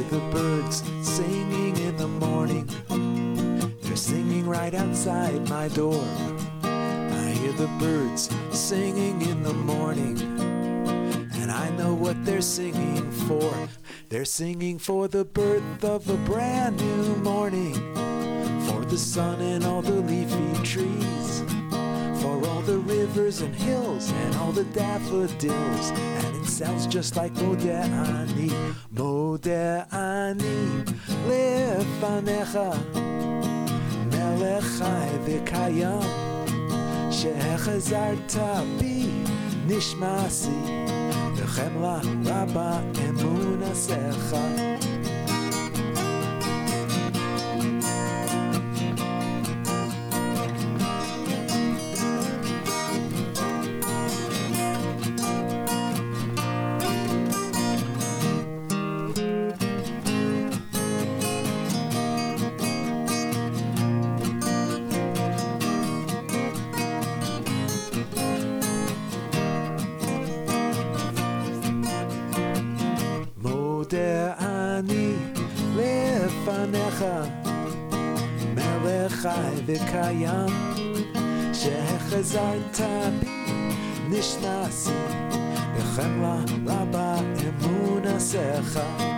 the birds singing in the morning. They're singing right outside my door. I hear the birds singing in the morning, and I know what they're singing for. They're singing for the birth of a brand new morning, for the sun and all the leafy trees, for all the rivers and hills and all the daffodils. And it sounds just like Modeh Ani, Modeh Ani lefanecha melech chai v'kayam, shehechazarta bi nishmasi v'chemla rabba emunasecha. Modeh Ani lefanecha melech chai v'kayam, shehechazarta bi nishmasi v'chemla rabba emunasecha.